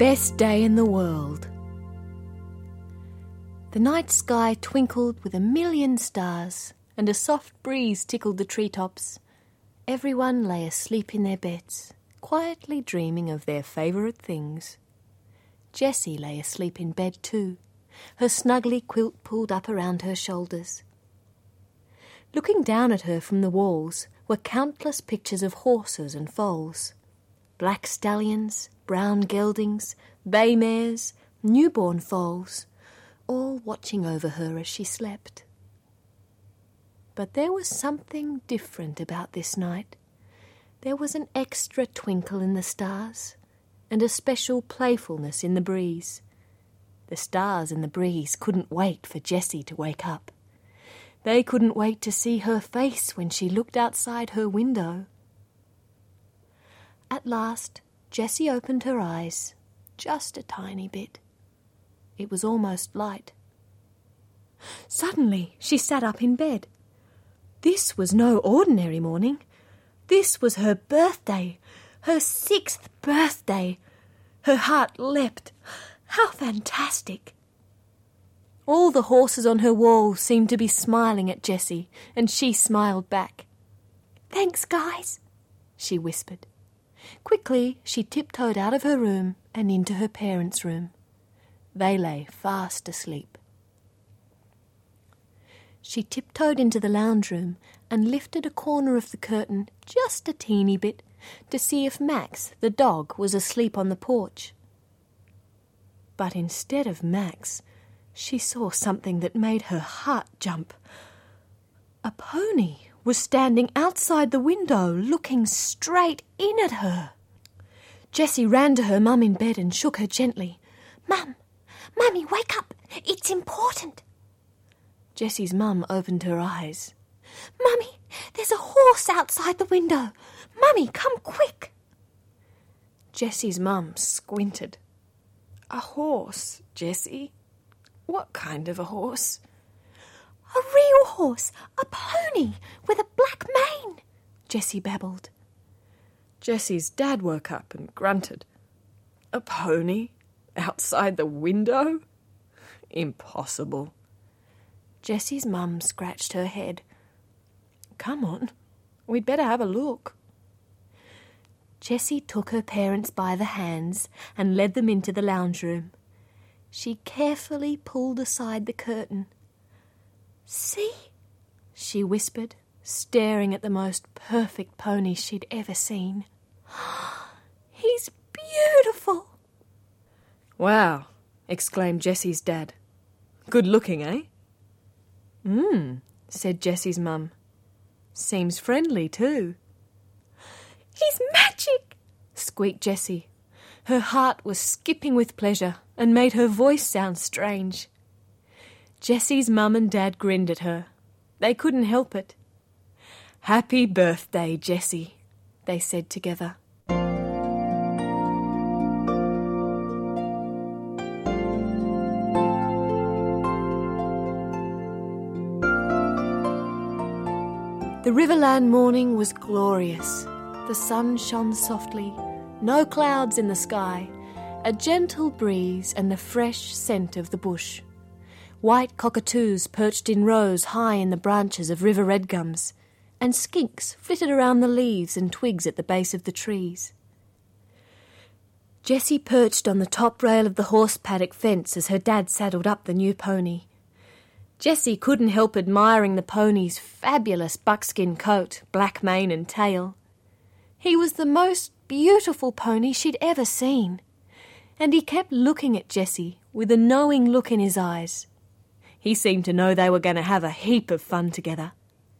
best day in the world. The night sky twinkled with 1,000,000 stars, and a soft breeze tickled the treetops. Everyone lay asleep in their beds, quietly dreaming of their favourite things. Jessie lay asleep in bed too, her snuggly quilt pulled up around her shoulders. Looking down at her from the walls were countless pictures of horses and foals. Black stallions, brown geldings, bay mares, newborn foals, all watching over her as she slept. But there was something different about this night. There was an extra twinkle in the stars, and a special playfulness in the breeze. The stars and the breeze couldn't wait for Jessie to wake up. They couldn't wait to see her face when she looked outside her window. At last, Jessie opened her eyes, just a tiny bit. It was almost light. Suddenly, she sat up in bed. This was no ordinary morning. This was her birthday, her 6th birthday. Her heart leapt. How fantastic! All the horses on her wall seemed to be smiling at Jessie, and she smiled back. "Thanks, guys," she whispered. Quickly, she tiptoed out of her room and into her parents' room. They lay fast asleep. She tiptoed into the lounge room and lifted a corner of the curtain just a teeny bit to see if Max, the dog, was asleep on the porch. But instead of Max, she saw something that made her heart jump. A pony was standing outside the window, looking straight in at her. Jessie ran to her mum in bed and shook her gently. Mummy, wake up! It's important!" Jessie's mum opened her eyes. "Mummy, there's a horse outside the window! Mummy, come quick!" Jessie's mum squinted. "A horse, Jessie? What kind of a horse?" "A real horse, a pony with a black mane," Jessie babbled. Jessie's dad woke up and grunted. "A pony? Outside the window? Impossible." Jessie's mum scratched her head. "Come on, we'd better have a look." Jessie took her parents by the hands and led them into the lounge room. She carefully pulled aside the curtain. "See?" she whispered, staring at the most perfect pony she'd ever seen. "He's beautiful!" "Wow," exclaimed Jessie's dad. "Good looking, eh?" Said Jessie's mum. "Seems friendly too." "He's magic!" squeaked Jessie. Her heart was skipping with pleasure and made her voice sound strange. Jessie's mum and dad grinned at her. They couldn't help it. "Happy birthday, Jessie," they said together. The Riverland morning was glorious. The sun shone softly, no clouds in the sky, a gentle breeze and the fresh scent of the bush. White cockatoos perched in rows high in the branches of river redgums, and skinks flitted around the leaves and twigs at the base of the trees. Jessie perched on the top rail of the horse paddock fence as her dad saddled up the new pony. Jessie couldn't help admiring the pony's fabulous buckskin coat, black mane and tail. He was the most beautiful pony she'd ever seen, and he kept looking at Jessie with a knowing look in his eyes. He seemed to know they were going to have a heap of fun together.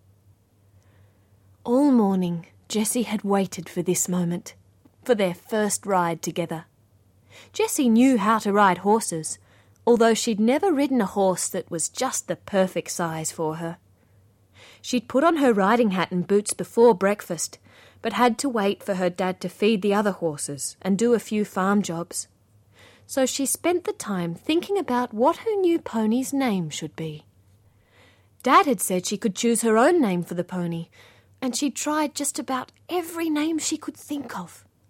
All morning, Jessie had waited for this moment, for their first ride together. Jessie knew how to ride horses, although she'd never ridden a horse that was just the perfect size for her. She'd put on her riding hat and boots before breakfast, but had to wait for her dad to feed the other horses and do a few farm jobs. So she spent the time thinking about what her new pony's name should be. Dad had said she could choose her own name for the pony, and she'd tried just about every name she could think of.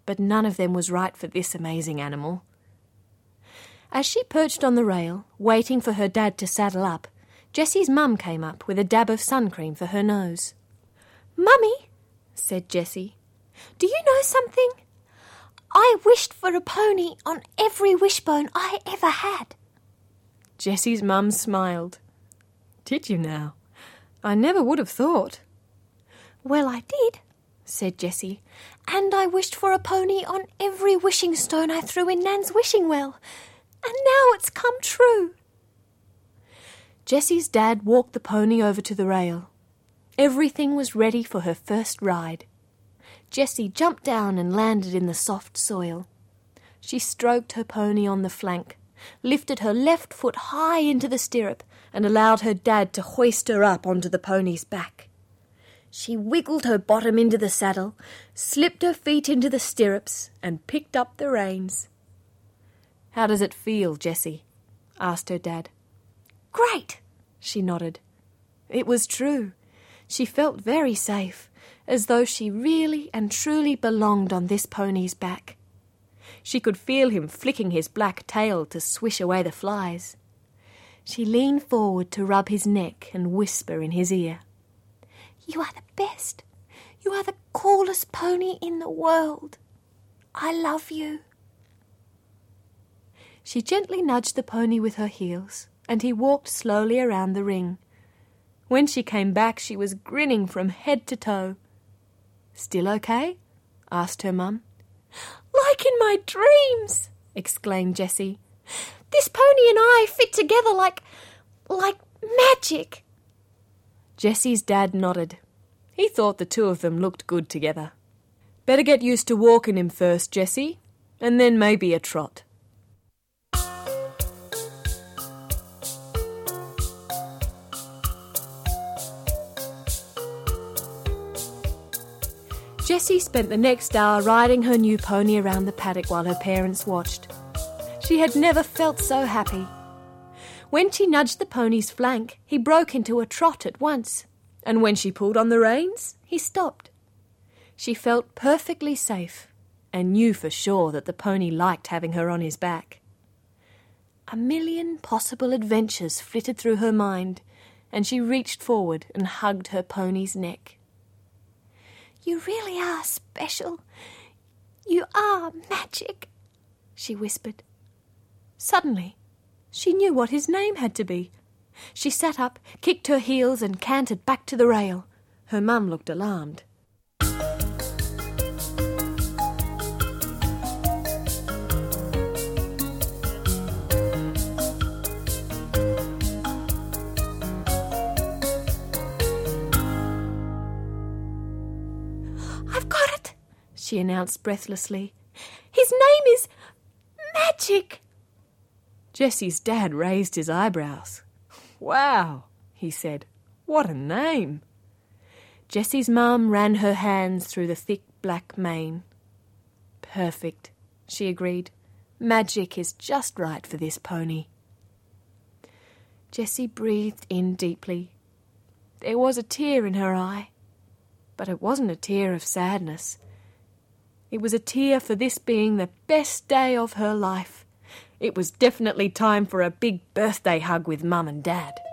but none of them was right for this amazing animal. As she perched on the rail, waiting for her dad to saddle up, Jessie's mum came up with a dab of sun cream for her nose. "Mummy," said Jessie, "do you know something? I wished for a pony on every wishbone I ever had." Jessie's mum smiled. "Did you now? I never would have thought." "Well, I did," said Jessie, "and I wished for a pony on every wishing stone I threw in Nan's wishing well, and now it's come true." Jessie's dad walked the pony over to the rail. Everything was ready for her first ride. Jessie jumped down and landed in the soft soil. She stroked her pony on the flank, lifted her left foot high into the stirrup, and allowed her dad to hoist her up onto the pony's back. She wiggled her bottom into the saddle, slipped her feet into the stirrups, and picked up the reins. "How does it feel, Jessie?" asked her dad. "Great," she nodded. It was true. She felt very safe, as though she really and truly belonged on this pony's back. She could feel him flicking his black tail to swish away the flies. She leaned forward to rub his neck and whisper in his ear, "You are the best. You are the coolest pony in the world. I love you." She gently nudged the pony with her heels, and he walked slowly around the ring. When she came back, she was grinning from head to toe. "Still okay?" asked her mum. "Like in my dreams," exclaimed Jessie. "This pony and I fit together like magic." Jessie's dad nodded. He thought the two of them looked good together. "Better get used to walking him first, Jessie, and then maybe a trot." Jessie spent the next hour riding her new pony around the paddock while her parents watched. She had never felt so happy. When she nudged the pony's flank, he broke into a trot at once, and when she pulled on the reins, he stopped. She felt perfectly safe and knew for sure that the pony liked having her on his back. A million possible adventures flitted through her mind, and she reached forward and hugged her pony's neck. "You really are special. You are magic," she whispered. Suddenly, she knew what his name had to be. She sat up, kicked her heels, and cantered back to the rail. Her mum looked alarmed. "I've got it," she announced breathlessly. "His name is Magic." Jessie's dad raised his eyebrows. "Wow," he said. "What a name." Jessie's mum ran her hands through the thick black mane. "Perfect," she agreed. "Magic is just right for this pony." Jessie breathed in deeply. There was a tear in her eye, but it wasn't a tear of sadness. It was a tear for this being the best day of her life. It was definitely time for a big birthday hug with Mum and Dad.